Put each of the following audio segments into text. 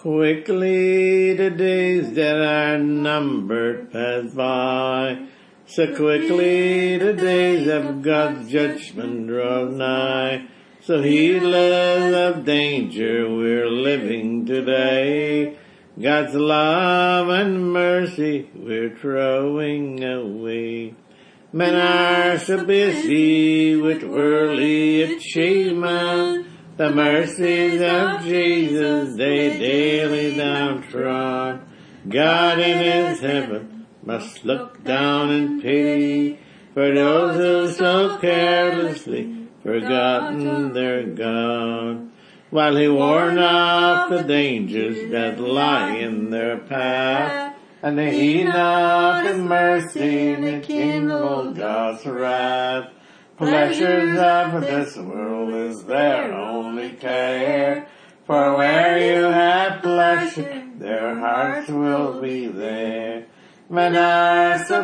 Quickly the days that are numbered pass by. So quickly the days of God's judgment draw nigh. So heedless of danger we're living today. God's love and mercy we're throwing away. Men are so busy with worldly achievement. The mercies of Jesus they daily downtrod. God in his heaven must look down in pity for those who so carelessly forgotten their God. While he warned off the dangers that lie in their path, and they heed not the mercy and the kindle God's wrath. Pleasures of this world is their only care, for where you have pleasure, their hearts will be there. Men are so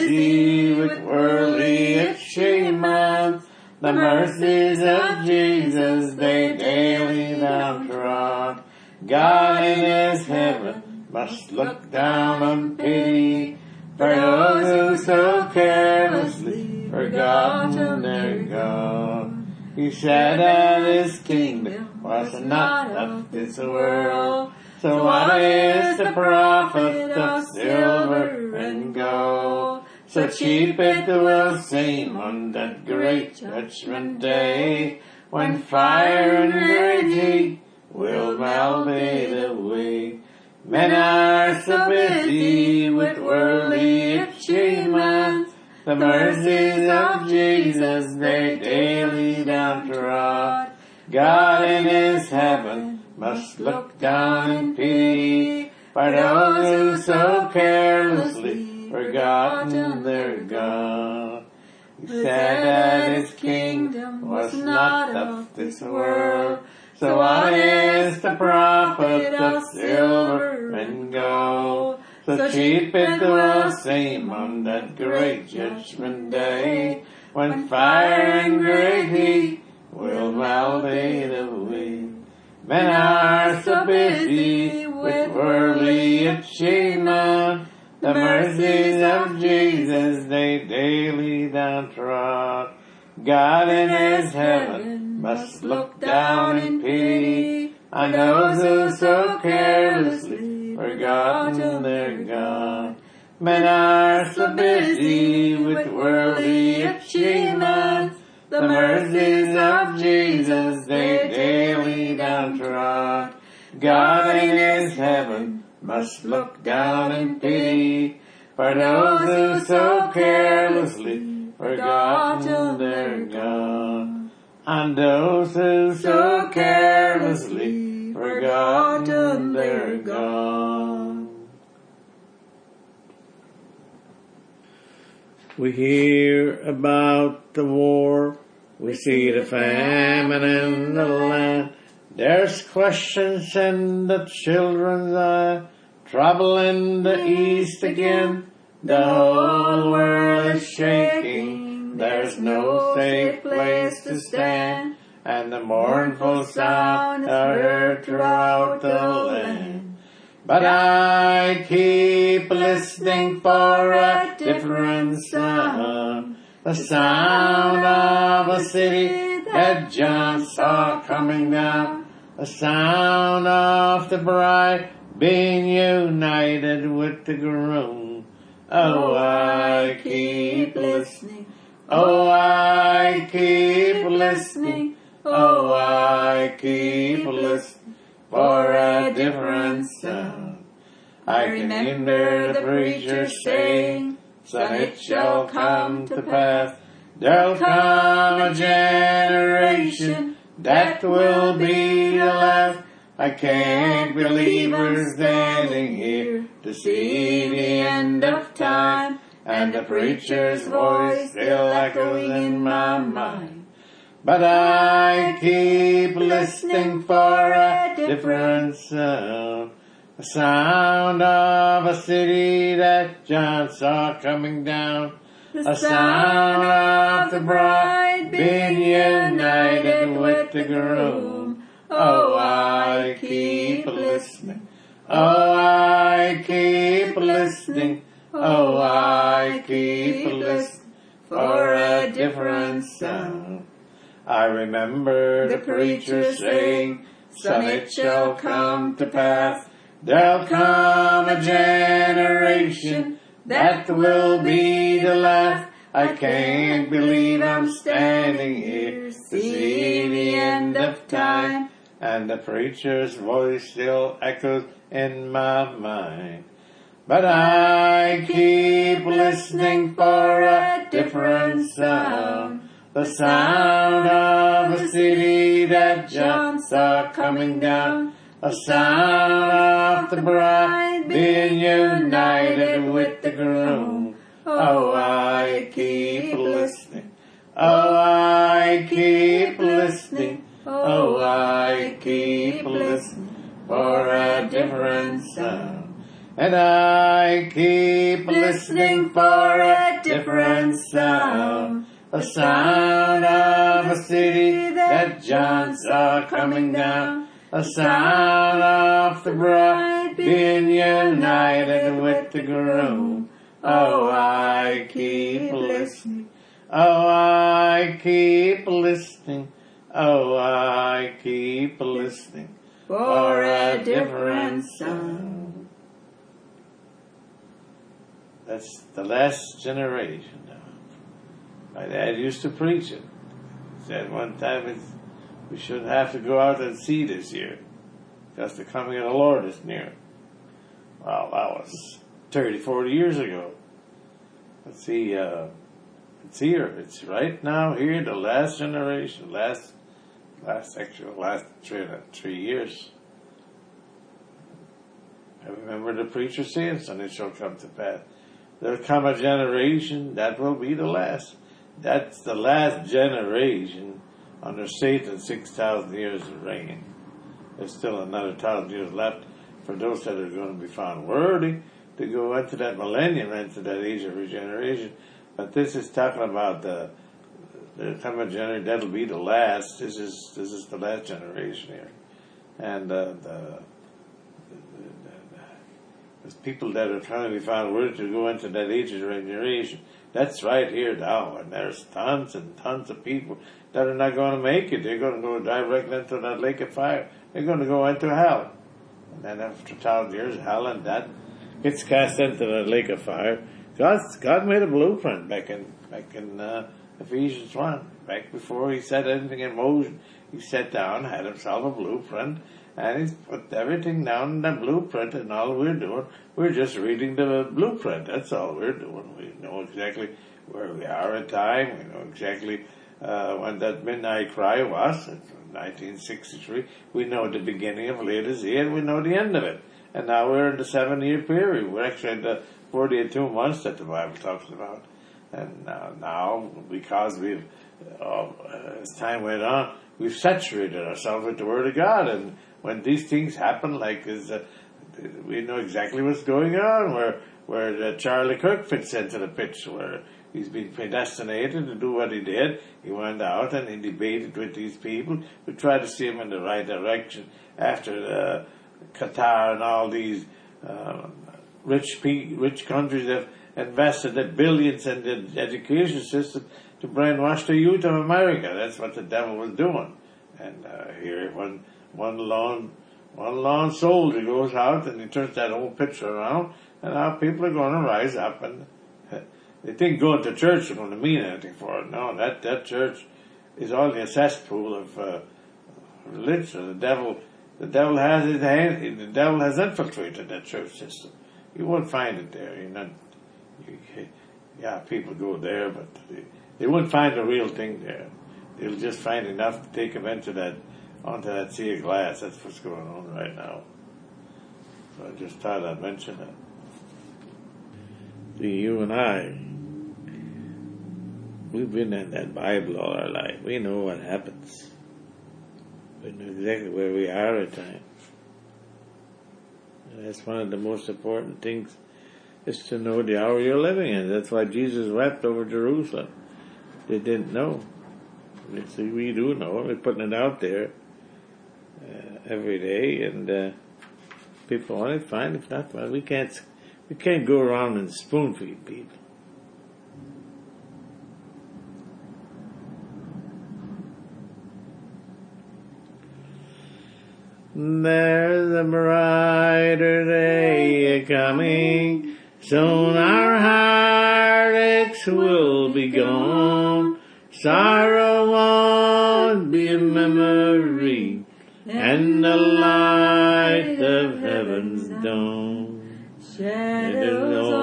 busy with worldly achievements, the mercies of Jesus they daily downtrod. God in his heaven must look down on pity for those who so carelessly forgotten their God. He said that his kingdom was not of this world. So what is the profit of silver and gold? So cheap it will seem on that great judgment day, when fire and great heat will melt it away. Men are so busy with worldly achievements, the mercies of Jesus they daily downtrod. God in his heaven must look down in pity for those who so carelessly forgotten their God. He said that his kingdom was not of this world. So what is the profit of silver and gold? So cheap it will seem on that great judgment day, when fire and great heat will melt it away. Men are so busy with worldly achievement, the mercies of Jesus they daily downtrod. God in his heaven must look down in pity on those who so carelessly forgotten their God. Men are so busy with worldly achievements, the mercies of Jesus they daily downtrod. God in his heaven must look down in pity for those who so carelessly forgotten their God, and those who so carelessly forgotten their God. We hear about the war, we see the famine in the land. There's questions in the children's eye, trouble in the east again. The whole world is shaking, there's no safe place to stand, and the mournful sound is heard throughout the land. But I keep listening for a different sound, the sound of a city that John saw coming down, the sound of the bride being united with the groom. Oh, I keep listening. Oh, I keep listening. Oh, I keep listening for a different sound. I remember the preacher saying, son, it shall come to pass. There'll come a generation that will be the last. I can't believe we're standing here to see the end of time, and the preacher's voice still echoing in my mind. But I keep listening for a different sound, the sound of a city that John saw coming down, the sound of the bride being united with the groom. Oh, Oh, I keep listening. Oh, I keep listening. Oh, I keep listening for a different sound. I remember the preacher saying, "Son, it shall come to pass. There'll come a generation that will be the last." I can't believe I'm standing here to see the end of time, and the preacher's voice still echoes in my mind. But I keep listening for a different sound, the sound of a city that John saw coming down, a sound of the bride being united with the groom. Oh, I keep listening. Oh, I keep listening. Oh, I keep listening for a different sound. And I keep listening for a different sound, the sound of a city that John saw coming down, a sound of the bride being united with the groom. Oh, I keep listening. Oh, I keep listening. Oh, I keep listening for a different sound. That's the last generation. My dad used to preach it. He said one time we shouldn't have to go out and see this year because the coming of the Lord is near. Well, that was 30, 40 years ago. Let's see, it's here. It's right now here, the last generation, last 3 years. I remember the preacher saying, "Son, it shall come to pass. There'll come a generation that will be the last." That's the last generation under Satan's 6,000 years of reign. There's still another 1,000 years left for those that are going to be found worthy to go into that millennium, into that age of regeneration. But this is talking about the coming generation. That'll be the last. This is the last generation here, and there's people that are trying to be found worthy to go into that age of regeneration. That's right here now, and there's tons and tons of people that are not going to make it. They're going to go directly into that lake of fire. They're going to go into hell, and then after 1,000 years of hell, and that gets cast into the lake of fire. God made a blueprint back in Ephesians 1. Back before he set anything in motion, he sat down, had himself a blueprint, and he's put everything down in the blueprint, and all we're doing, we're just reading the blueprint. That's all we're doing. We know exactly where we are at time. We know exactly when that midnight cry was, in 1963. We know the beginning of Laodicea, and we know the end of it. And now we're in the 7-year period. We're actually in the 42 months that the Bible talks about. And now, because we've, as time went on, we've saturated ourselves with the Word of God. And when these things happen, we know exactly what's going on, where Charlie Kirk fits into the picture, where he's been predestinated to do what he did. He went out and he debated with these people who tried to see him in the right direction after Qatar and all these rich countries have invested their billions in the education system to brainwash the youth of America. That's what the devil was doing. And here, one lone soldier goes out and he turns that whole picture around, and now people are going to rise up, and they think going to church is going to mean anything for it. No, that church is only a cesspool of religion. The devil has his hand. The devil has infiltrated that church system. You won't find it there. People go there, but they won't find the real thing there. They'll just find enough to take them onto that sea of glass. That's what's going on right now. So I just thought I'd mention that. See, you and I, we've been in that Bible all our life. We know what happens. We know exactly where we are at times. And that's one of the most important things, is to know the hour you're living in. That's why Jesus wept over Jerusalem. They didn't know. See, we do know. We're putting it out there. every day, and people want it, fine. If not, well, we can't go around and spoon feed people. There's a brighter day coming, soon our heartaches will be gone. Sorrow won't be a memory, and the light of heaven's dawn. Shadows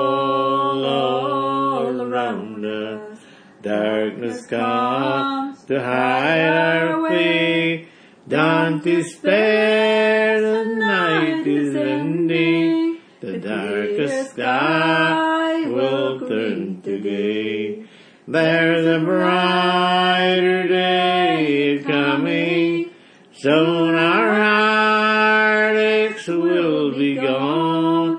all around us, darkness comes to hide our way. Don't despair, the night is ending, the darkest sky will turn to gray. There's a brighter day coming, soon our heartaches will be gone.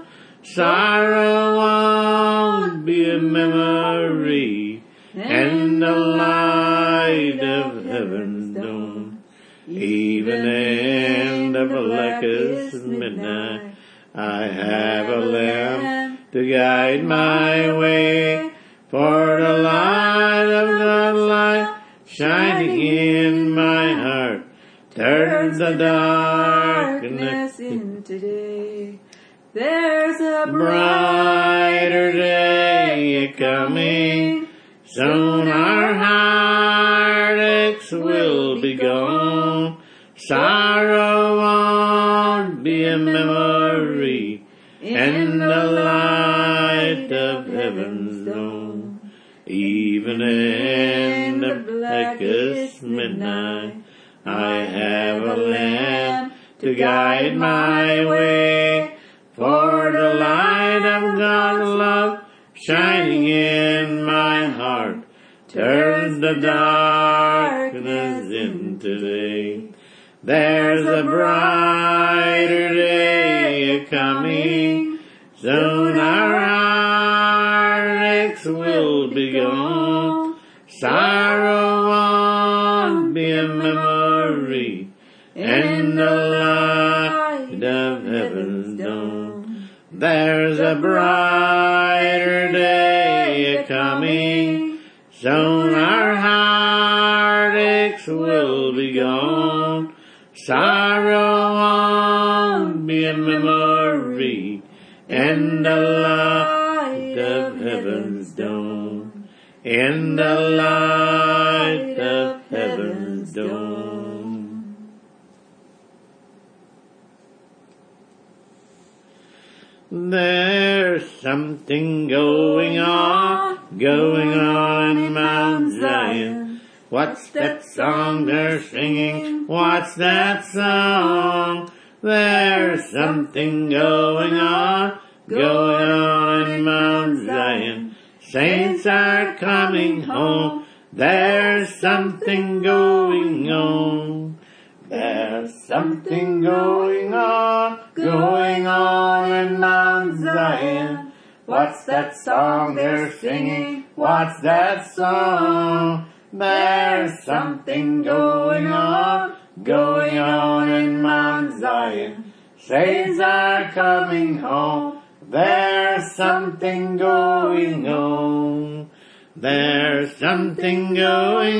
Sorrow won't be a memory, and the light of heaven's dawn. Even in the blackest midnight, I have a lamp to guide my way. For the light of the light shining in my heart turns the darkness into day. There's a brighter day coming, soon our heartaches will be gone. Sorrow won't be a memory, and the light of heaven's dawn. Even in the blackest midnight, I have a lamp to guide my way. For the light of God's love shining in my heart turns the darkness into day. There's a brighter day coming, soon our heartaches will be gone. Sorrow won't be a memory, and the light of heaven's dawn. There's a brighter day coming, soon our heartaches will be gone. Sorrow won't be a memory, and the light of heaven's dawn. In the light of heaven's dawn. There's something going on in Mount Zion. What's that song they're singing? What's that song? There's something going on in Mount Zion. Saints are coming home. There's something going on. There's something going on in Mount Zion. What's that song they're singing? What's that song? There's something going on in Mount Zion. Saints are coming home. There's something going on. There's something going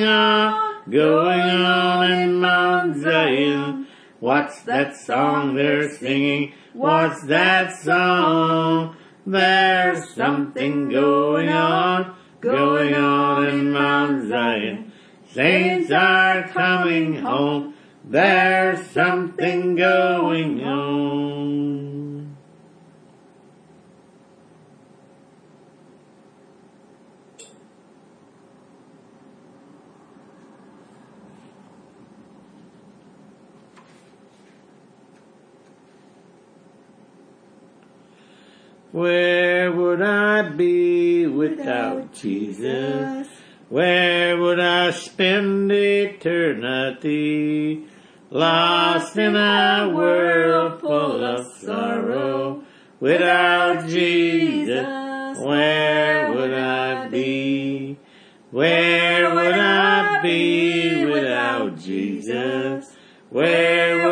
on in Mount Zion. What's that song they're singing? What's that song? There's something going on in Mount Zion. Saints are coming home. There's something going on. Where would I be without Jesus? Where would I spend eternity? Lost in a world full of sorrow. Without Jesus, where would I be? Where would I be without Jesus? Where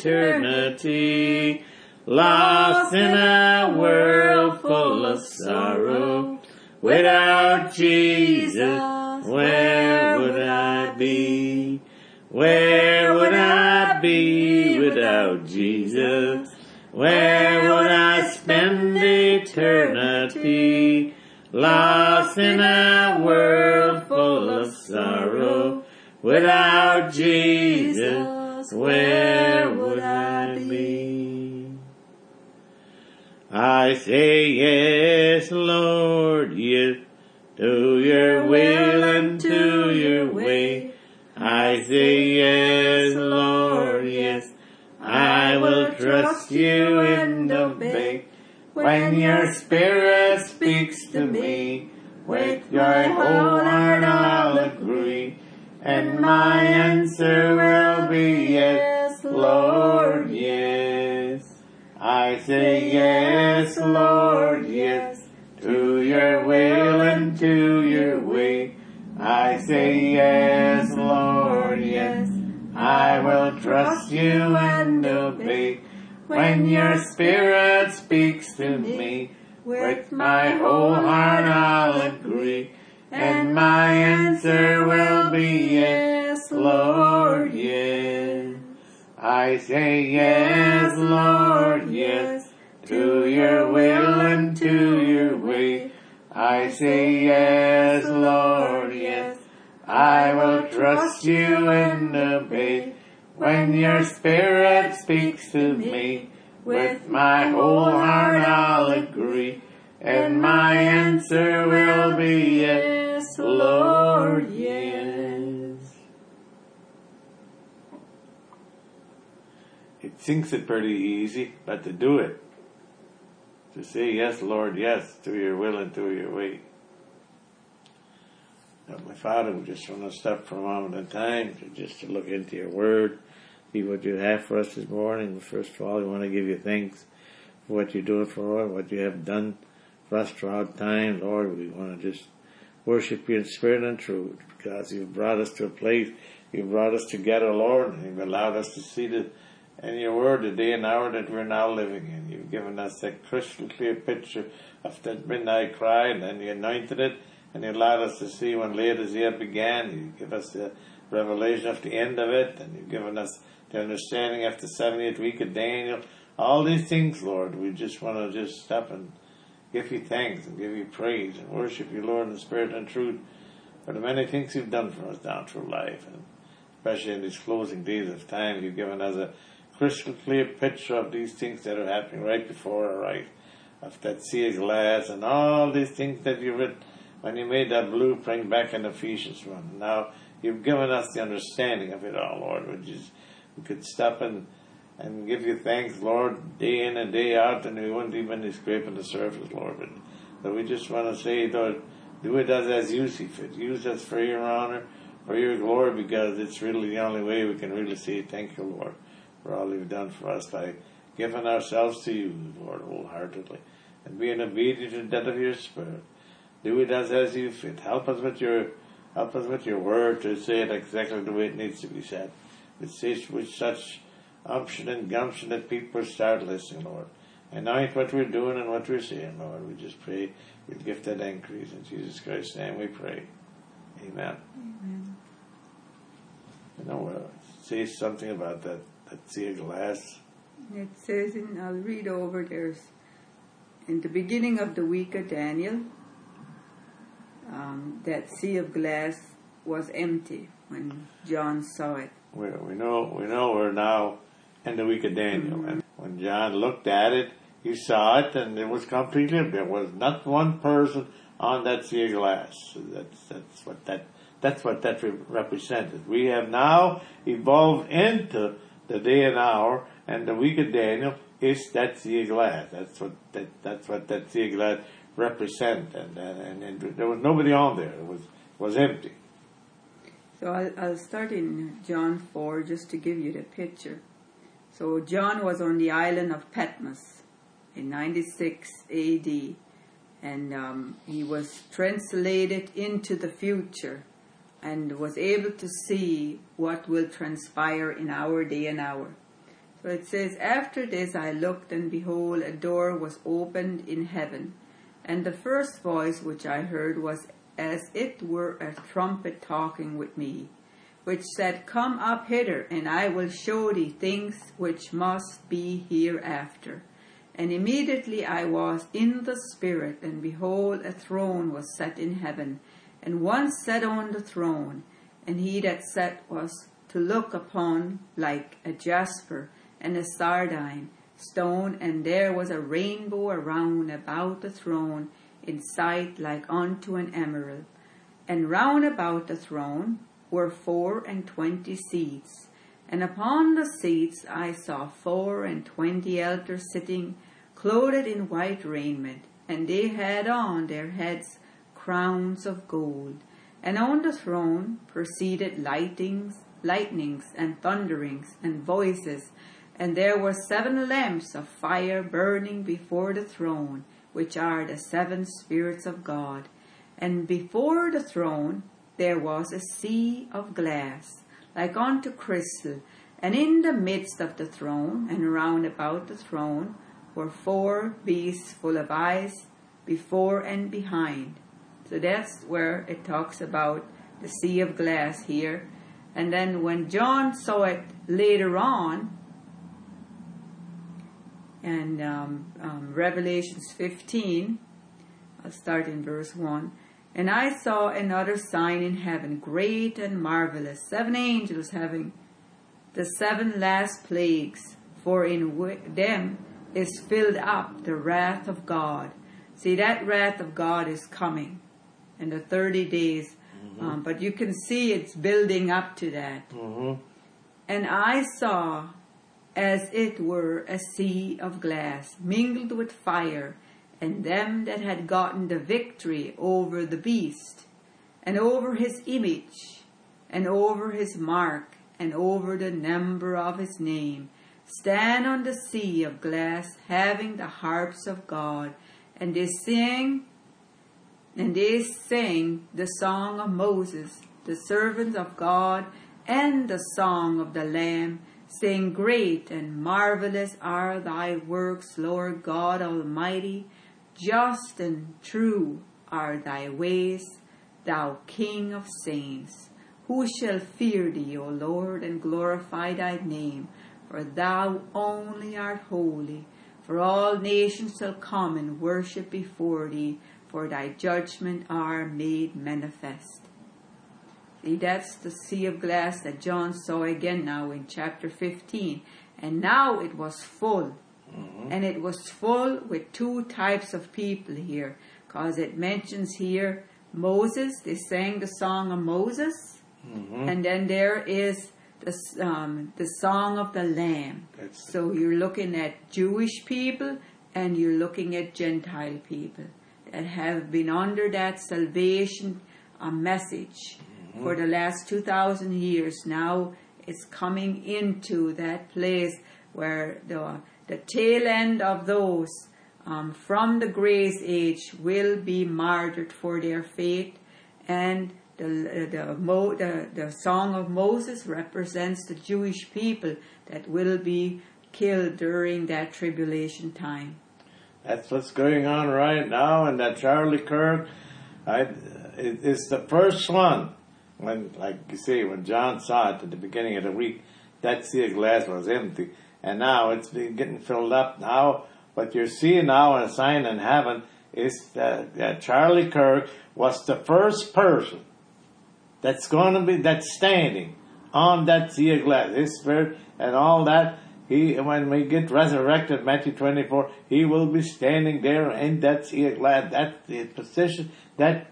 eternity. Lost in a world full of sorrow. Without Jesus, where would I be? Where would I be without Jesus? Where would I spend eternity? Lost in a world full of sorrow. Without Jesus, where would I be? I say yes, Lord, yes, to your will and to your way. I say yes, Lord, yes, I will trust you and obey. When your Spirit speaks to me, with your whole heart I'll agree, and my answer will be yes, Lord, yes. I say yes, Lord, yes, to your will and to your way. I say yes, Lord, yes, I will trust you and obey. When your Spirit speaks to me, with my whole heart I'll agree, and my answer will be yes, Lord, yes. I say yes, Lord, yes, to your will and to your way. I say yes, Lord, yes, I will trust you and obey. When your Spirit speaks to me, with my whole heart I'll agree, and my answer will be yes, Lord, yes. It thinks it pretty easy, but to do it, to say yes, Lord, yes, to your will and to your way. Now, my Father, we just want to stop for a moment in time to look into your word, see what you have for us this morning. First of all, we want to give you thanks for what you're doing for us, what you have done for us throughout time. Lord, we want to just worship you in spirit and truth, because you've brought us to a place, you've brought us together, Lord, and you've allowed us to see in your word the day and hour that we're now living in. You've given us that crystal clear picture of that midnight cry, and then you anointed it, and you allowed us to see when late as yet began. You give us the revelation of the end of it, and you've given us the understanding of the 70th week of Daniel. All these things, Lord, we just want to just stop and give you thanks and give you praise and worship you, Lord, in spirit and truth for the many things you've done for us down through life, and especially in these closing days of time. You've given us a crystal clear picture of these things that are happening right before our eyes, of that sea of glass and all these things that you've written when you made that blueprint back in Ephesians 1. Now you've given us the understanding of it all, Lord, we could stop and give you thanks, Lord, day in and day out, and we wouldn't even be scraping the surface, Lord. But we just want to say, Lord, do it as you see fit. Use us for your honor, for your glory, because it's really the only way we can really say thank you, Lord, for all you've done for us by giving ourselves to you, Lord, wholeheartedly, and being obedient to that of your Spirit. Do it as you fit. Help us with your word to say it exactly the way it needs to be said. With such umption and gumption that people start listening, Lord. Anoint what we're doing and what we're saying, Lord. We just pray you'll give that increase. In Jesus Christ's name we pray. Amen. Amen. Say something about that sea of glass. It says, I'll read over, in the beginning of the week of Daniel, that sea of glass was empty when John saw it. We know we're now in the week of Daniel. Mm-hmm. And when John looked at it, he saw it, and it was completely empty. There was not one person on that sea of glass. So that's what that represented. We have now evolved into the day and hour, and the week of Daniel is that sea of glass. That's what that sea of glass represents. And there was nobody on there. It was empty. So I'll start in John 4 just to give you the picture. So John was on the island of Patmos in 96 AD, and he was translated into the future and was able to see what will transpire in our day and hour. So it says, "After this I looked, and behold, a door was opened in heaven. And the first voice which I heard was as it were a trumpet talking with me, which said, Come up hither, and I will show thee things which must be hereafter. And immediately I was in the Spirit, and behold, a throne was set in heaven, and one sat on the throne, and he that sat was to look upon like a jasper and a sardine stone, and there was a rainbow around about the throne, in sight like unto an emerald. And round about the throne were 24 seats, and upon the seats I saw 24 elders sitting, clothed in white raiment, and they had on their heads crowns of gold. And on the throne proceeded lightnings and thunderings and voices, and there were 7 lamps of fire burning before the throne, which are the 7 spirits of God. And before the throne there was a sea of glass, like unto crystal, and in the midst of the throne, and round about the throne, were 4 beasts full of eyes, before and behind. So that's where it talks about the sea of glass here. And then when John saw it later on, and Revelations 15, I'll start in verse 1. And I saw another sign in heaven, great and marvelous, 7 angels having the 7 last plagues, for in them is filled up the wrath of God. See, that wrath of God is coming in the 30 days, but you can see it's building up to that. And I saw as it were a sea of glass, mingled with fire, and them that had gotten the victory over the beast, and over his image, and over his mark, and over the number of his name, stand on the sea of glass, having the harps of God, and they sang the song of Moses, the servant of God, and the song of the Lamb, saying, Great and marvelous are thy works, Lord God Almighty. Just and true are thy ways, thou King of saints. Who shall fear thee, O Lord, and glorify thy name? For thou only art holy. For all nations shall come and worship before thee, for thy judgment are made manifest. See, that's the sea of glass that John saw again now in chapter 15. And now it was full. And it was full with 2 types of people here. Because it mentions here Moses. They sang the song of Moses. And then there is the song of the Lamb. So you're looking at Jewish people and you're looking at Gentile people that have been under that salvation message for the last 2,000 years. Now it's coming into that place where the tail end of those from the grace age will be martyred for their faith, and the song of Moses represents the Jewish people that will be killed during that tribulation time. That's what's going on right now, and that Charlie Kirk, it's the first one. When, like you say, when John saw it at the beginning of the week, that sea of glass was empty, and now it's been getting filled up. Now, what you're seeing now in a sign in heaven is that Charlie Kirk was the first person that's standing on that sea of glass. His spirit and all that. When we get resurrected, Matthew 24, he will be standing there in that sea of glass. That's the position that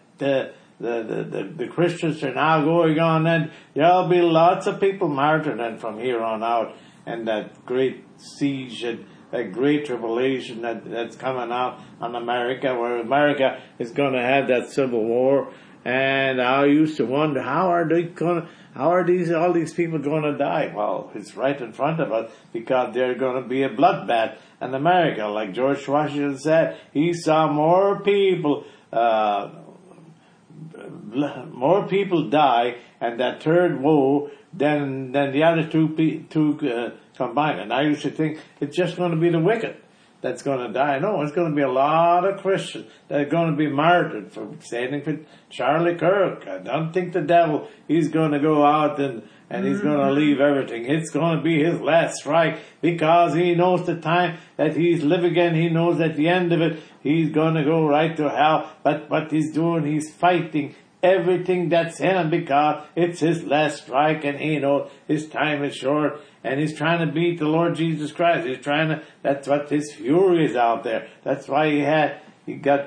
the Christians are now going on, and there'll be lots of people martyred and from here on out, and that great siege and that great tribulation that's coming out on America, where America is going to have that civil war. And I used to wonder, how are all these people going to die? Well, it's right in front of us, because there's going to be a bloodbath in America. Like George Washington said, he saw more people die, and that third woe than the other two combined. And I used to think it's just going to be the wicked that's going to die. No, it's going to be a lot of Christians that are going to be martyred for standing for Charlie Kirk. I don't think the devil, he's going to go out and he's going to leave everything. It's going to be his last strike because he knows the time that he's living in. He knows at the end of it, he's going to go right to hell. But what he's doing, he's fighting everything that's in him because it's his last strike and he knows his time is short. And he's trying to beat the Lord Jesus Christ. He's trying to, that's what his fury is out there. That's why he got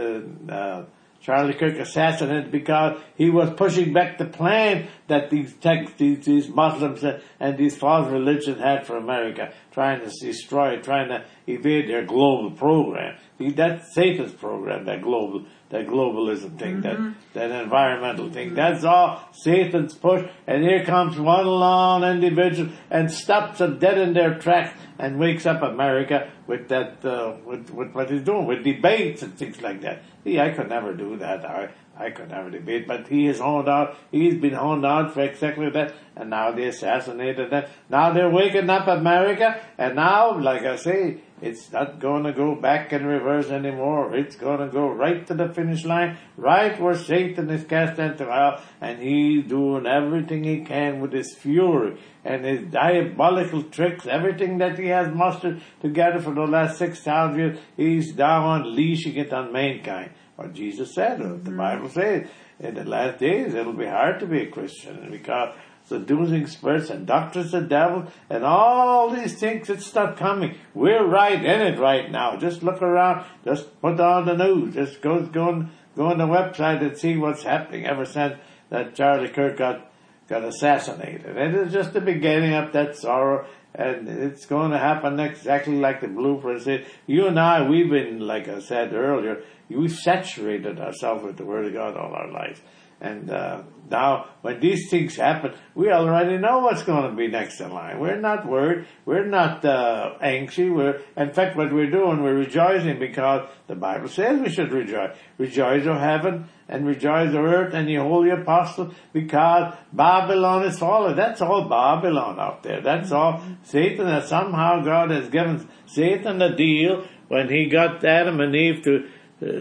Charlie Kirk assassinated, because he was pushing back the plan that these Muslims and these false religions had for America, trying to destroy, trying to evade their global program. See, that's Satan's program, that globalism thing, that environmental thing. That's all Satan's push. And here comes one lone individual and stops them dead in their tracks and wakes up America with that, with what he's doing, with debates and things like that. See, I could never do that. I could never debate, but he is honed out. He's been honed out for exactly that, and now they assassinated them. Now they're waking up America, and now, like I say, it's not going to go back and reverse anymore. It's going to go right to the finish line, right where Satan is cast into hell, and he's doing everything he can with his fury and his diabolical tricks, everything that he has mustered together for the last 6,000 years, he's now unleashing it on mankind. What Jesus said, the Bible says, in the last days it'll be hard to be a Christian because seducing spirits and doctrines of the devil and all these things, it's not coming. We're right in it right now. Just look around, just put on the news, just go on the website and see what's happening ever since that Charlie Kirk got assassinated. And it's just the beginning of that sorrow, and it's going to happen exactly like the blueprint said. You and I, we've been, like I said earlier, we've saturated ourselves with the Word of God all our lives. And now, when these things happen, we already know what's going to be next in line. We're not worried. We're not anxious. In fact, what we're doing, we're rejoicing because the Bible says we should rejoice. Rejoice, O heaven, and rejoice, O earth, and ye holy apostles, because Babylon is fallen. That's all Babylon out there. That's all Satan. That somehow God has given Satan a deal when he got Adam and Eve to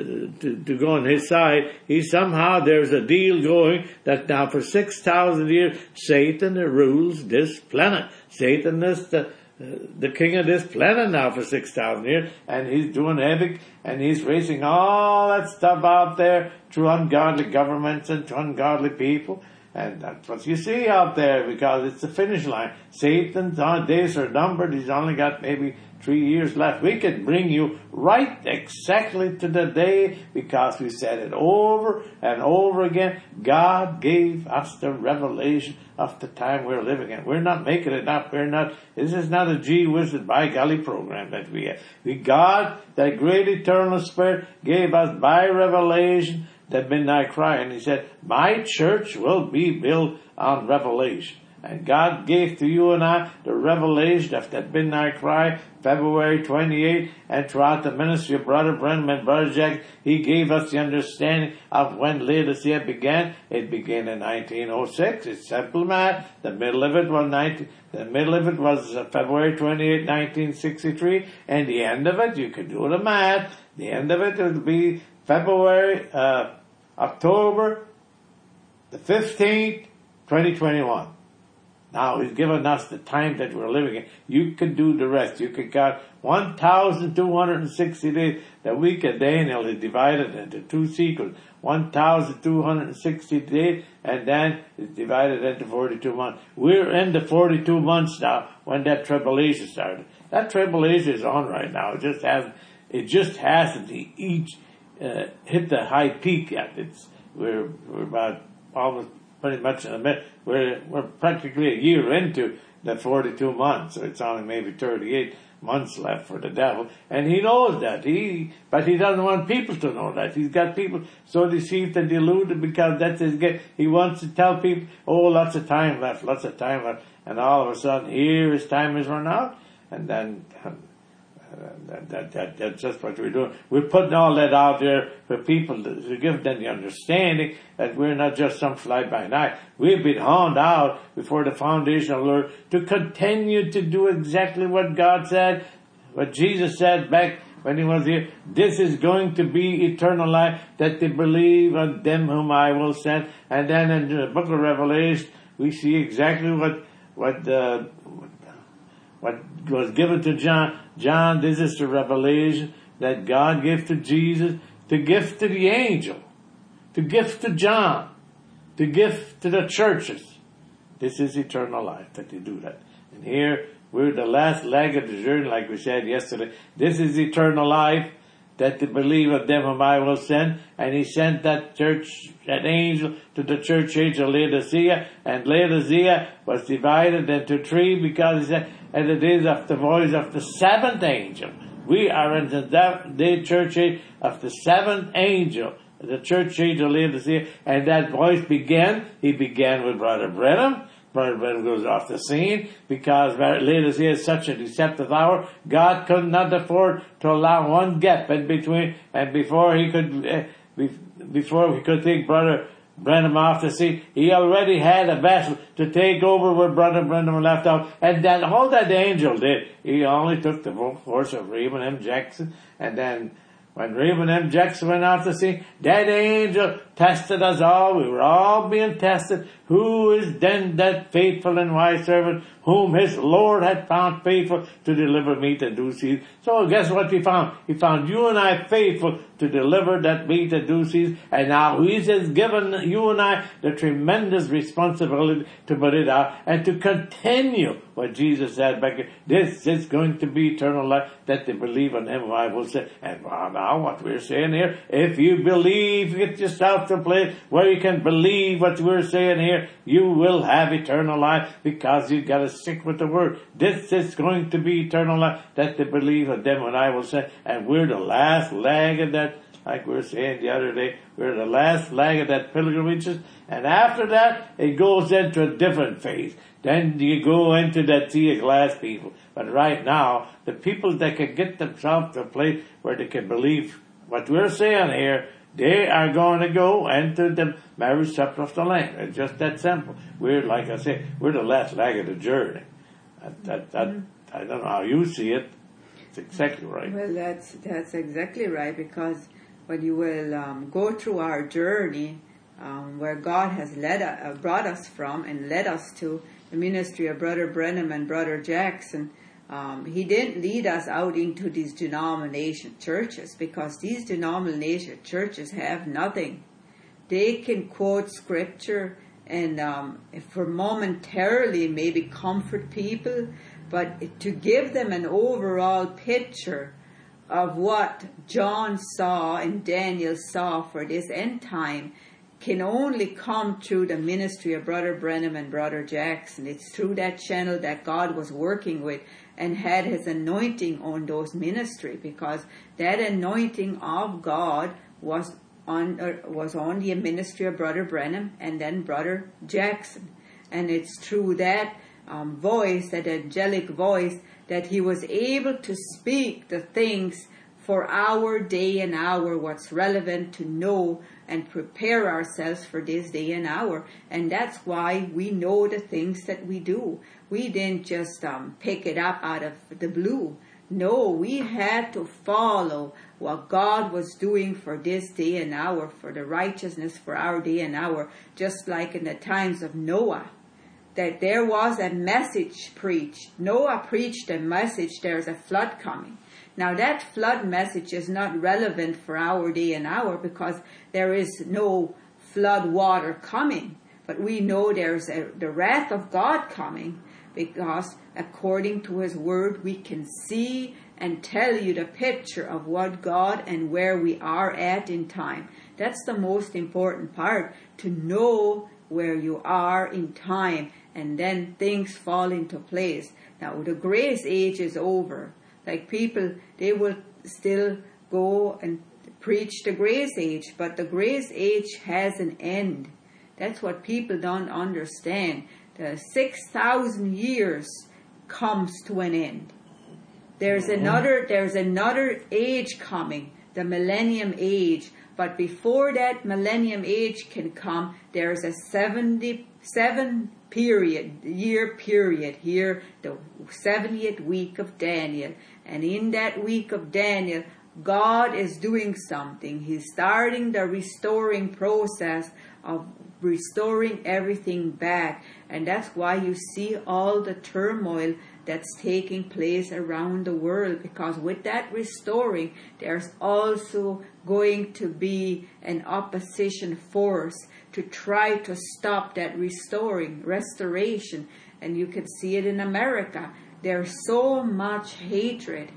go on his side. There's a deal going that now for 6,000 years Satan rules this planet. Satan is the king of this planet now for 6,000 years, and he's doing havoc, and he's raising all that stuff out there through ungodly governments and through ungodly people. And that's what you see out there, because it's the finish line. Satan's days are numbered. He's only got maybe 3 years left. We can bring you right exactly to the day, because we said it over and over again. God gave us the revelation of the time we're living in. We're not making it up. This is not a gee whiz by golly program that we have. God, that great eternal Spirit, gave us by revelation the midnight cry, and he said, my church will be built on revelation. And God gave to you and I the revelation of that midnight cry, February 28, and throughout the ministry of Brother Brenham and Brother Jack, he gave us the understanding of when Laodicea began. It began in 1906. It's simple math. The middle of it was February 28, 1963, and the end of it, you can do the math. The end of it will be October the 15th, 2021. Now, he's given us the time that we're living in. You can do the rest. You can count 1,260 days. The week of Daniel is divided into two sequels. 1,260 days, and then it's divided into 42 months. We're in the 42 months now when that tribulation started. That tribulation is on right now. It just hasn't hit the high peak yet. We're about almost pretty much in the middle. We're practically a year into the 42 months, so it's only maybe 38 months left for the devil, and he knows that. But he doesn't want people to know that. He's got people so deceived and deluded because that's his game. He wants to tell people, lots of time left, and all of a sudden, here his time is run out, and then That's just what we're doing. We're putting all that out there for people to give them the understanding that we're not just some fly-by-night. We've been honed out before the foundation of the Lord to continue to do exactly what God said, what Jesus said back when he was here. This is going to be eternal life, that they believe on them whom I will send. And then in the book of Revelation, we see exactly what was given to John. John, this is the revelation that God gave to Jesus, to give to the angel, to give to John, to give to the churches. This is eternal life, that they do that. And here, we're the last leg of the journey, like we said yesterday. This is eternal life, that they believe of them whom I will send. And he sent that angel to the church age of Laodicea. And Laodicea was divided into three, because he said, and it is of the voice of the seventh angel. We are in the church age of the seventh angel, the church age of Laodicea. And that voice he began with Brother Brenham. Brother Brenham goes off the scene, because Laodicea is such a deceptive hour. God could not afford to allow one gap in between, and before we could take Brother Brenham off the scene, he already had a vessel to take over where Brother Brenham left out. And that all that angel did, he only took the force of Raymond M. Jackson. And then when Raymond M. Jackson went off the scene, that angel tested us all. We were all being tested. Who is then that faithful and wise servant whom his Lord had found faithful to deliver meat in due season? So guess what we found? He found you and I faithful to deliver that meat in due season. And now he has given you and I the tremendous responsibility to put it out and to continue what Jesus said back here. This is going to be eternal life, that they believe on him, I will say. And now what we're saying here, if you believe, get yourself to a place where you can believe what we're saying here, you will have eternal life, because you got to stick with the word. This is going to be eternal life, that they believe on them, and I will say. And we're the last leg of that, like we were saying the other day, we're the last leg of that pilgrimage. And after that, it goes into a different phase. Then you go into that sea of glass people. But right now, the people that can get themselves to a place where they can believe what we're saying here, they are going to go into the marriage supper of the Lamb. It's just that simple. We're, like I say, we're the last leg of the journey. I don't know how you see it. It's exactly right. Well, that's exactly right, because when you will go through our journey, where God has brought us from and led us to the ministry of Brother Brenham and Brother Jackson, he didn't lead us out into these denomination churches, because these denomination churches have nothing. They can quote scripture and for momentarily maybe comfort people, but to give them an overall picture of what John saw and Daniel saw for this end time can only come through the ministry of Brother Brenham and Brother Jackson. It's through that channel that God was working with and had his anointing on those ministry, because that anointing of God was on the ministry of Brother Brenham and then Brother Jackson. And it's through that voice, that angelic voice, that he was able to speak the things for our day and hour, what's relevant to know and prepare ourselves for this day and hour. And that's why we know the things that we do. We didn't just pick it up out of the blue. No, we had to follow what God was doing for this day and hour, for the righteousness for our day and hour, just like in the times of Noah, that there was a message preached. Noah preached a message, there's a flood coming. Now that flood message is not relevant for our day and hour, because there is no flood water coming. But we know there's the wrath of God coming, because according to his word we can see and tell you the picture of what God and where we are at in time. That's the most important part, to know where you are in time, and then things fall into place. Now the grace age is over. Like people, they will still go and preach the grace age, but the grace age has an end. That's what people don't understand. The 6,000 years comes to an end. There's another age coming, the millennium age. But before that millennium age can come, there's a 77-year period here, the 70th week of Daniel. And in that week of Daniel, God is doing something. He's starting the restoring process of restoring everything back. And that's why you see all the turmoil that's taking place around the world, because with that restoring, there's also going to be an opposition force to try to stop that restoration. And you can see it in America. There's so much hatred.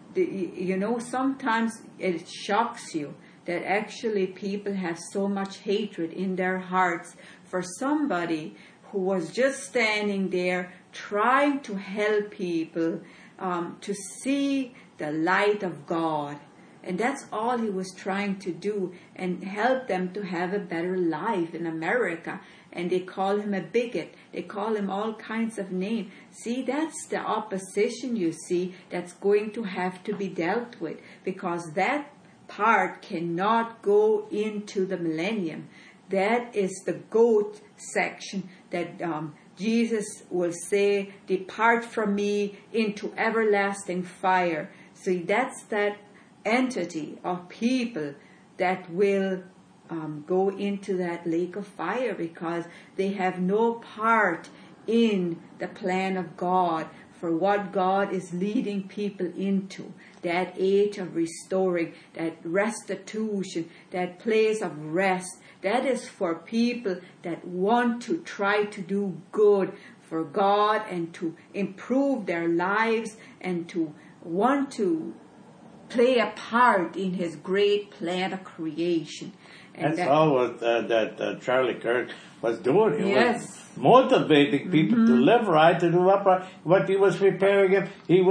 Sometimes it shocks you that actually people have so much hatred in their hearts for somebody who was just standing there trying to help people to see the light of God. And that's all he was trying to do, and help them to have a better life in America. And they call him a bigot. They call him all kinds of names. See, that's the opposition, you see, that's going to have to be dealt with, because that part cannot go into the millennium. That is the goat section that Jesus will say, "Depart from me into everlasting fire." See, that's that entity of people that will go into that lake of fire, because they have no part in the plan of God for what God is leading people into. That age of restoring, that restitution, that place of rest. That is for people that want to try to do good for God and to improve their lives and to want to play a part in His great plan of creation. And that's all what Charlie Kirk was doing. He yes. was motivating people to live right, to do upright. What he was preparing him,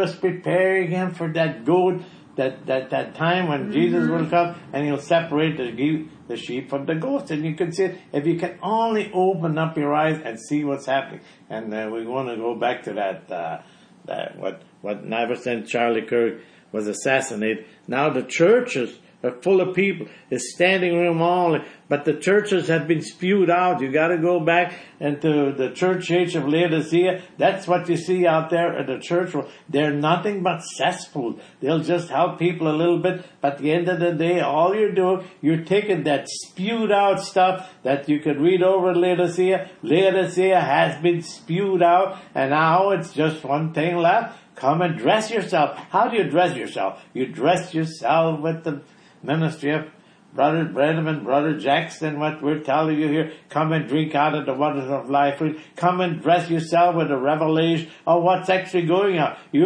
for that goat, that time when Jesus will come and he'll separate the sheep from the goats. And you can see it if you can only open up your eyes and see what's happening. And we want to go back to that what Neverson Charlie Kirk was assassinated. Now the churches are full of people. It's standing room only. But the churches have been spewed out. You got to go back into the church age of Laodicea. That's what you see out there at the church world. They're nothing but cesspools. They'll just help people a little bit. But at the end of the day, all you're doing, you're taking that spewed out stuff that you could read over at Laodicea. Laodicea has been spewed out, and now it's just one thing left. Come and dress yourself. How do you dress yourself? You dress yourself with the ministry of Brother Brenham and Brother Jackson, what we're telling you here. Come and drink out of the waters of life. Come and dress yourself with a revelation of what's actually going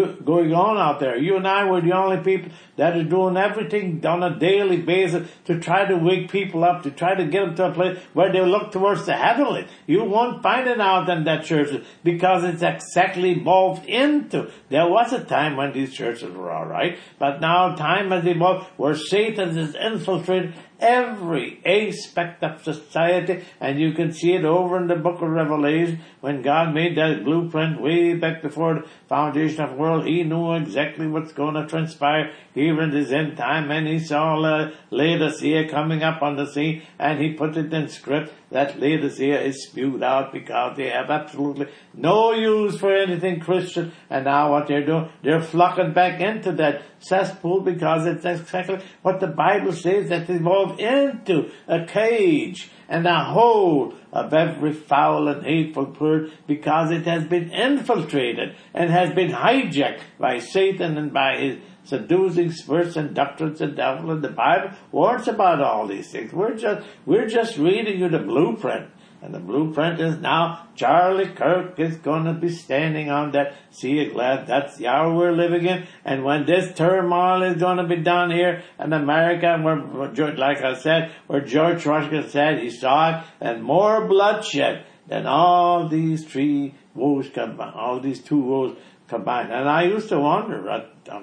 on out there. You and I were the only people that are doing everything on a daily basis to try to wake people up, to try to get them to a place where they look towards the heavenly. You won't find it out in that church because it's exactly evolved into. There was a time when these churches were all right, but now time has evolved where Satan is infiltrated every aspect of society, and you can see it over in the book of Revelation. When God made that blueprint way back before the foundation of the world, He knew exactly what's going to transpire here in this end time, and He saw Laodicea coming up on the scene, and He put it in script that Laodicea is spewed out because they have absolutely no use for anything Christian. And now what they're doing, they're flocking back into that cesspool because it's exactly what the Bible says, that they evolved into a cage and a hole of every foul and hateful word, because it has been infiltrated and has been hijacked by Satan and by his seducing spirits and doctrines and devil. And the Bible warns about all these things. We're just reading you the blueprint. And the blueprint is now Charlie Kirk is going to be standing on that sea of glass. That's the hour we're living in. And when this turmoil is going to be done here in America, where, like I said, where George Washington said he saw it, and more bloodshed than all these three woes combined, all these two woes combined. And I used to wonder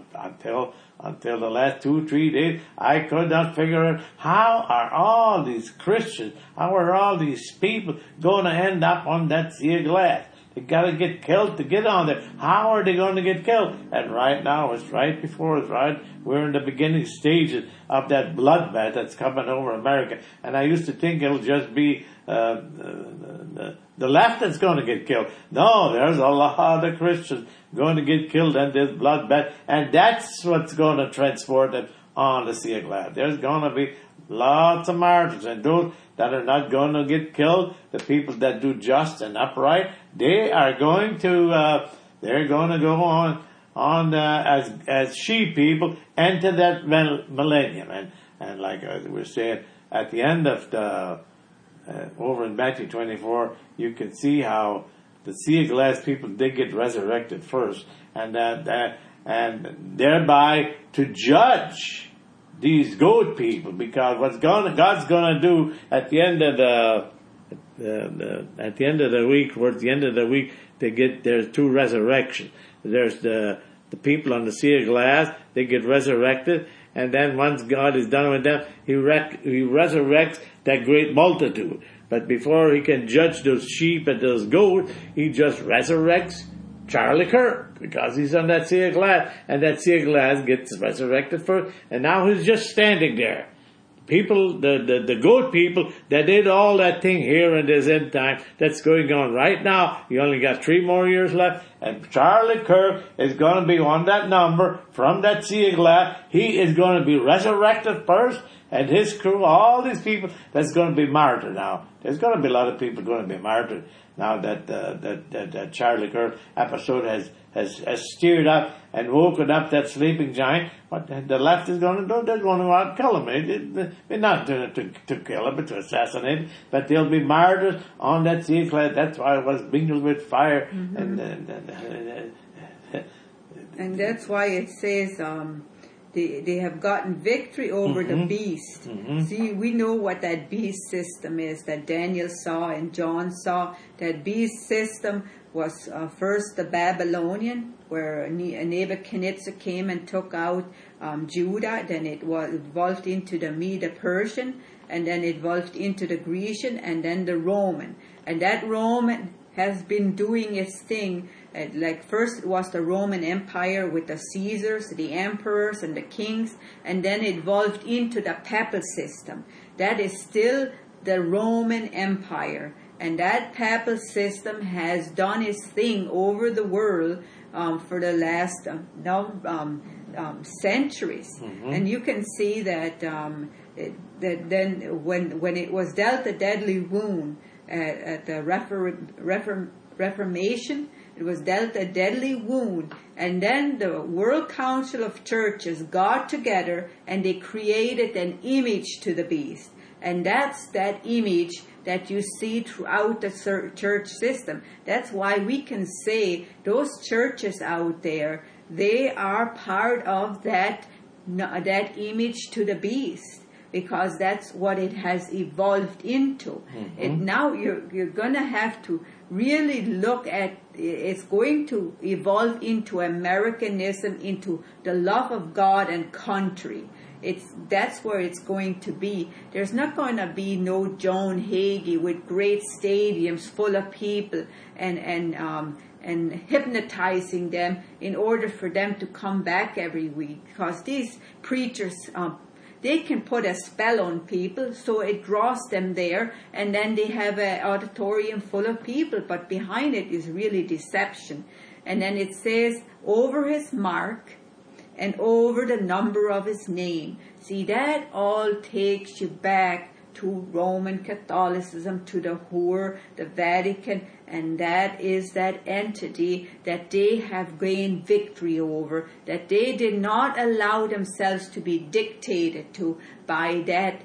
until the last 2-3 days, I could not figure out how are all these Christians, how are all these people going to end up on that sea of glass? They got to get killed to get on there. How are they going to get killed? And right now, it's right before us, right? We're in the beginning stages of that bloodbath that's coming over America. And I used to think it'll just be the left that's going to get killed. No, there's a lot of Christians going to get killed in this bloodbath. And that's what's going to transport them on the Sea of Glass. There's going to be lots of martyrs. And those that are not going to get killed, the people that do just and upright, they are going to, they're going to go on as sheep people into that millennium. And like we were saying, at the end of the, over in Matthew 24, you can see how the Sea of Glass people, they get resurrected first. And and thereby to judge these goat people, because God's gonna do at the end of the week, towards the end of the week, there's two resurrections. There's the people on the Sea of Glass, they get resurrected, and then once God is done with them, He resurrects that great multitude. But before He can judge those sheep and those goats, He just resurrects Charlie Kirk, because he's on that Sea of Glass, and that Sea of Glass gets resurrected first, and now he's just standing there. People, the goat people that did all that thing here in this end time, that's going on right now. You only got 3 more years left, and Charlie Kirk is going to be on that number from that Sea of Glass. He is going to be resurrected first, and his crew, all these people, that's going to be martyred now. There's going to be a lot of people going to be martyred now that Charlie Kirk episode has stirred up and woken up that sleeping giant. What the left is going to do, they're going to go out and kill him. They're not doing it to kill him, but to assassinate him. But they'll be martyrs on that Sea of Glass. That's why it was mingled with fire. Mm-hmm. And that's why it says they have gotten victory over the beast. Mm-hmm. See, we know what that beast system is that Daniel saw and John saw. That beast system was first the Babylonian, where Nebuchadnezzar came and took out Judah. Then it evolved into the Medo-Persian, and then it evolved into the Grecian, and then the Roman. And that Roman has been doing its thing. Like first it was the Roman Empire with the Caesars, the emperors and the kings, and then it evolved into the papal system. That is still the Roman Empire, and that papal system has done its thing over the world for the last centuries. Mm-hmm. And you can see that that then when it was dealt a deadly wound at the Reformation, it was dealt a deadly wound, and then the World Council of Churches got together and they created an image to the beast. And that's that image that you see throughout the church system. That's why we can say those churches out there, they are part of that image to the beast, because that's what it has evolved into. Mm-hmm. And now you're going to have to really look at, it's going to evolve into Americanism, into the love of God and country. That's where it's going to be. There's not going to be no John Hagee with great stadiums full of people and hypnotizing them in order for them to come back every week, because these preachers, they can put a spell on people, so it draws them there, and then they have an auditorium full of people, but behind it is really deception. And then it says, over his mark and over the number of his name. See, that all takes you back to Roman Catholicism, to the whore, the Vatican, and that is that entity that they have gained victory over, that they did not allow themselves to be dictated to by that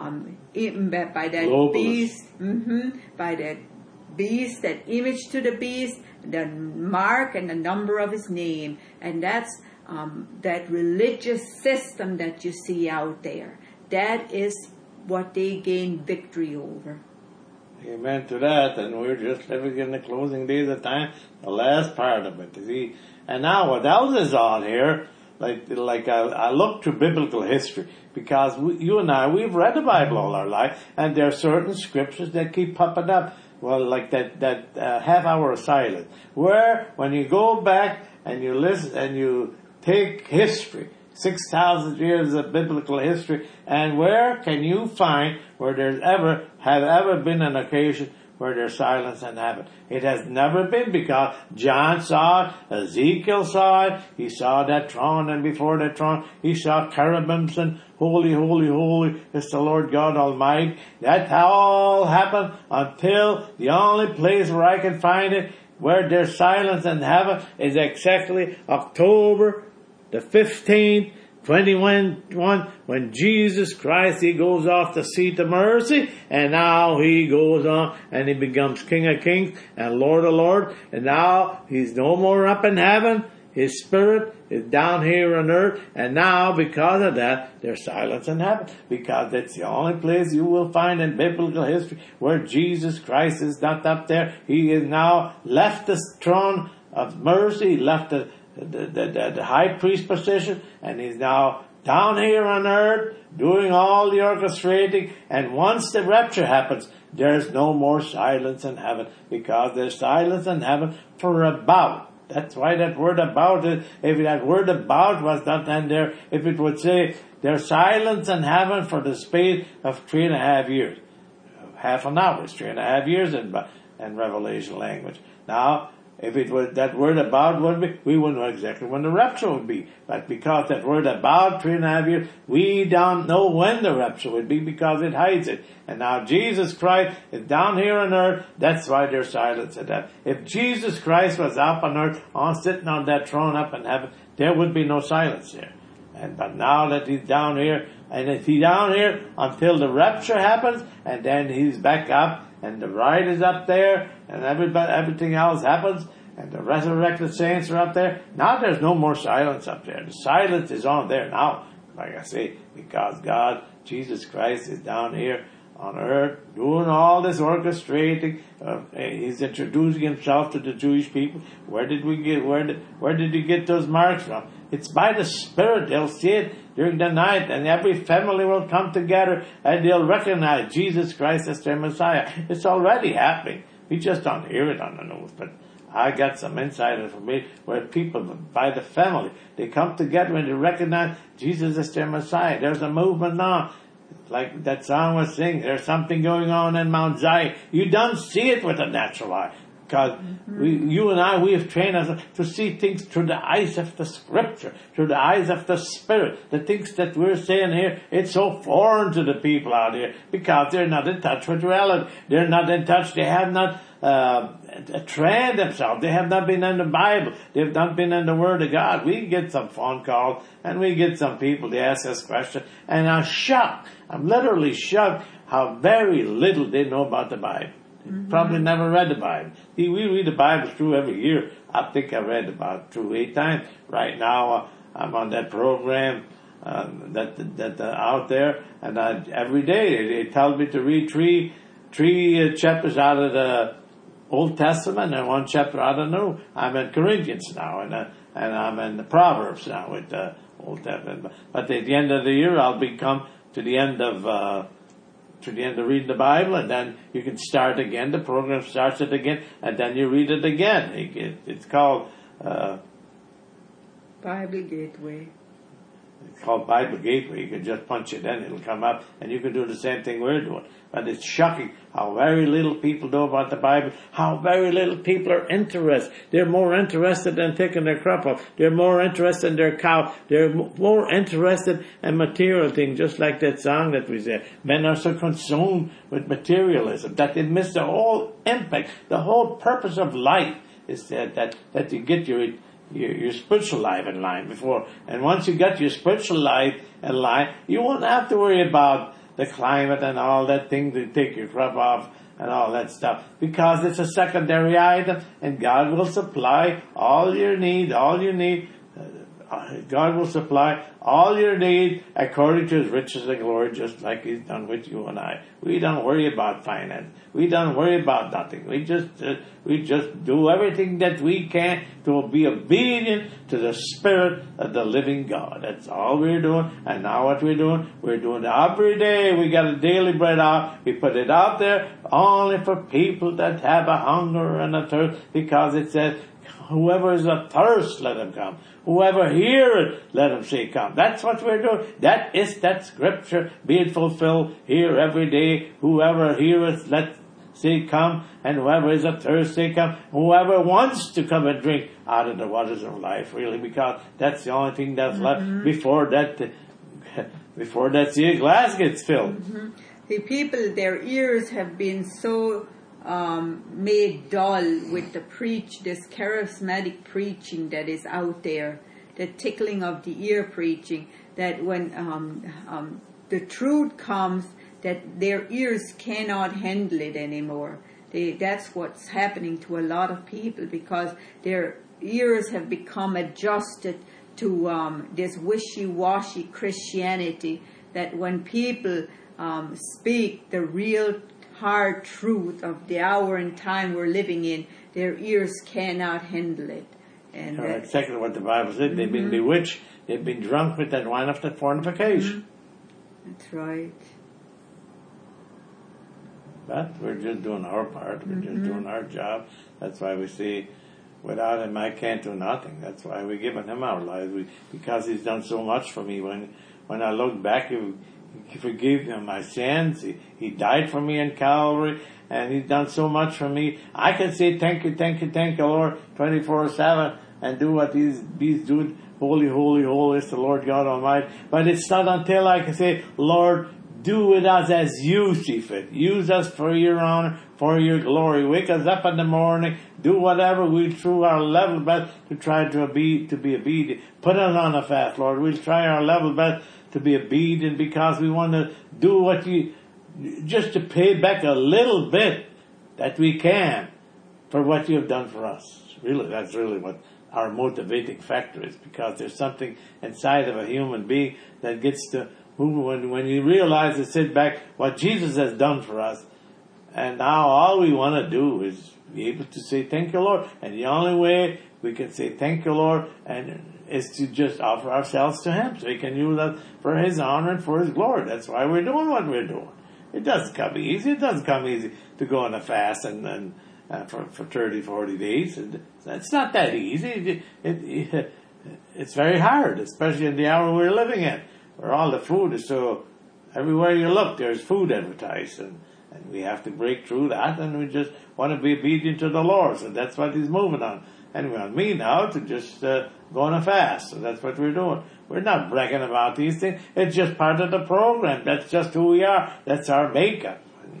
beast, by that beast, that image to the beast, the mark and the number of his name. And that's that religious system that you see out there. That is what they gain victory over. Amen to that. And we're just living in the closing days of time, the last part of it. See? And now what else is on here? Like I look to biblical history, because you and I, we've read the Bible all our life, and there are certain scriptures that keep popping up. Well, like that half hour of silence, where when you go back and you listen and you take history, 6,000 years of biblical history, and where can you find where there's ever been an occasion where there's silence in heaven? It has never been, because John saw it, Ezekiel saw it, he saw that throne, and before that throne he saw cherubims and holy, holy, holy is the Lord God Almighty. That all happened until the only place where I can find it where there's silence in heaven is exactly October the 15th, 21, when Jesus Christ, he goes off the seat of mercy, and now he goes on and he becomes King of Kings and Lord of Lords, and now he's no more up in heaven. His spirit is down here on earth, and now because of that, there's silence in heaven, because that's the only place you will find in biblical history where Jesus Christ is not up there. He is now left the throne of mercy, left the high priest position, and he's now down here on earth doing all the orchestrating. And once the rapture happens, there's no more silence in heaven, because there's silence in heaven for about. That's why that word about it, if that word about was not in there, if it would say there's silence in heaven for the space of 3.5 years. Half an hour is 3.5 years in Revelation language. Now, if it was that word about would be, we wouldn't know exactly when the rapture would be. But because that word about 3.5 years, we don't know when the rapture would be, because it hides it. And now Jesus Christ is down here on earth. That's why there's silence in that. If Jesus Christ was up on earth, sitting on that throne up in heaven, there would be no silence there. But now that he's down here, and if he's down here until the rapture happens, and then he's back up, and the bride is up there, and everything else happens, and the resurrected saints are up there. Now there's no more silence up there. The silence is on there now, like I say, because God, Jesus Christ, is down here on earth doing all this orchestrating. He's introducing himself to the Jewish people. Where did you get those marks from? It's by the Spirit. They'll see it during the night, and every family will come together and they'll recognize Jesus Christ as their Messiah. It's already happening. We just don't hear it on the news, but I got some inside information where people, by the family, they come together and they recognize Jesus as their Messiah. There's a movement now. Like that song was saying, there's something going on in Mount Zion. You don't see it with a natural eye. Because you and I, we have trained us to see things through the eyes of the Scripture, through the eyes of the Spirit. The things that we're saying here, it's so foreign to the people out here, because they're not in touch with reality. They're not in touch. They have not trained themselves. They have not been in the Bible. They've not been in the Word of God. We get some phone calls, and we get some people to ask us questions, and I'm shocked. I'm literally shocked how very little they know about the Bible. Probably never read the Bible. We read the Bible through every year. I think I read about through 8 times. Right now, I'm on that program that out there, and every day they tell me to read three chapters out of the Old Testament and 1 chapter out of the New. I'm in Corinthians now, and I'm in the Proverbs now with the Old Testament. But at the end of the year, I'll become to the end of reading the Bible, and then you can start again. The program starts it again, and then you read it again. It's called Bible Gateway. It's called Bible Gateway. You can just punch it in, it'll come up, and you can do the same thing we're doing. But it's shocking how very little people know about the Bible, how very little people are interested. They're more interested in taking their crop off. They're more interested in their cow. They're more interested in material things, just like that song that we said. Men are so consumed with materialism that they miss the whole impact. The whole purpose of life is that you get your spiritual life in line before. And once you get your spiritual life in line, you won't have to worry about the climate and all that thing to take your crop off and all that stuff, because it's a secondary item, and God will supply all you need God will supply all your need according to His riches and glory, just like He's done with you and I. We don't worry about finance. We don't worry about nothing. We just do everything that we can to be obedient to the Spirit of the living God. That's all we're doing. And now what we're doing every day. We got a daily bread out. We put it out there only for people that have a hunger and a thirst, because it says, whoever is athirst, let him come. Whoever heareth, let him say, come. That's what we're doing. That scripture being fulfilled here every day. Whoever heareth, let say, come. And whoever is athirst, say, come. Whoever wants to come and drink out of the waters of life, really, because that's the only thing that's left before that glass gets filled. The people, their ears have been so made dull with this charismatic preaching that is out there, the tickling of the ear preaching, that when the truth comes, that their ears cannot handle it anymore. That's what's happening to a lot of people, because their ears have become adjusted to this wishy-washy Christianity, that when people speak the real hard truth of the hour and time we're living in, their ears cannot handle it. And that's exactly what the Bible said. They've been bewitched. They've been drunk with that wine of that fornication. That's right. But we're just doing our part. We're just doing our job. That's why we say, without Him I can't do nothing. That's why we're giving Him our lives. Because He's done so much for me. When I look back, He forgave me my sins. He died for me in Calvary, and He's done so much for me. I can say thank you, Lord, 24/7, and do what these do. Holy, holy, holy is the Lord God Almighty. But it's not until I can say, Lord, do with us as you see fit. Use us for your honor, for your glory. Wake us up in the morning. Do whatever we through our level best to try to be obedient. Put us on a fast, Lord. We'll try our level best to be obedient, because we want to do just to pay back a little bit that we can for what you have done for us. Really, that's really what our motivating factor is, because there's something inside of a human being that gets to move when you realize and sit back what Jesus has done for us. And now all we want to do is be able to say thank you, Lord. And the only way we can say thank you, Lord, is to just offer ourselves to Him, so He can use us for His honor and for His glory. That's why we're doing what we're doing. It doesn't come easy. It doesn't come easy to go on a fast and for 30, 40 days. It's not that easy. It's very hard, especially in the hour we're living in, where all the food is so, everywhere you look, there's food advertised, and we have to break through that, and we just want to be obedient to the Lord, so that's what He's moving on. And we want me now to just go on a fast, so that's what we're doing. We're not bragging about these things. It's just part of the program. That's just who we are. That's our makeup.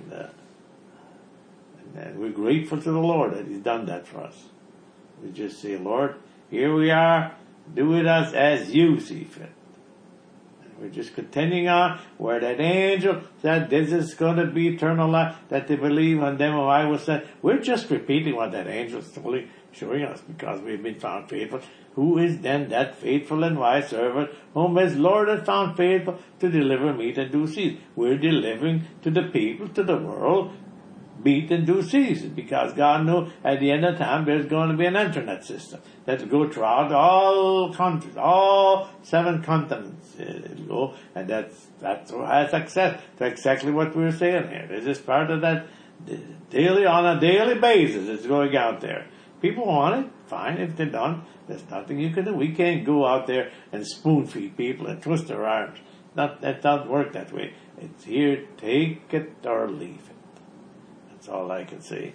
And we're grateful to the Lord that He's done that for us. We just say, Lord, here we are. Do with us as you see fit. We're just continuing on where that angel said this is going to be eternal life, that they believe on them whom I was sent. We're just repeating what that angel is totally showing us, because we've been found faithful. Who is then that faithful and wise servant whom his Lord has found faithful to deliver meat in due season? We're delivering to the people, to the world, meat in due season, because God knew at the end of time there's going to be an internet system that will go throughout all countries, all 7 continents. It'll go, and that's has access to exactly what we're saying here. This is part of that on a daily basis. It's going out there. People want it, fine. If they don't, there's nothing you can do. We can't go out there and spoon feed people and twist their arms. That doesn't work that way. It's here, take it or leave it. That's all I can say.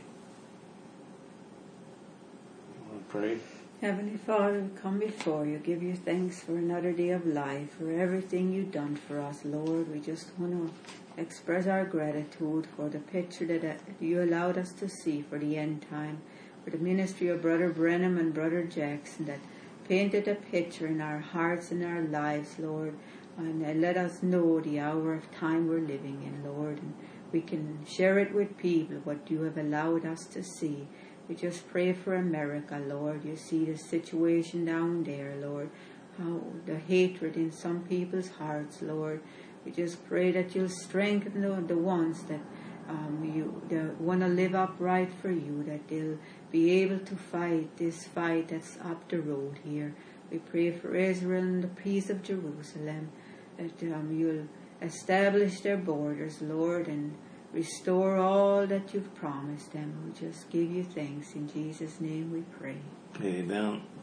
You want to pray? Heavenly Father, we come before you, give you thanks for another day of life, for everything you've done for us, Lord. We just want to express our gratitude for the picture that you allowed us to see for the end time, for the ministry of Brother Brenham and Brother Jackson that painted a picture in our hearts and our lives, Lord, and let us know the hour of time we're living in, Lord, and we can share it with people, what you have allowed us to see. We just pray for America, Lord. You see the situation down there, Lord. how the hatred in some people's hearts, Lord. We just pray that you'll strengthen the ones that want to live upright for you, that they'll be able to fight this fight that's up the road here. We pray for Israel and the peace of Jerusalem, that you'll establish their borders, Lord, and restore all that you've promised them. We just give you thanks. In Jesus' name we pray. Amen.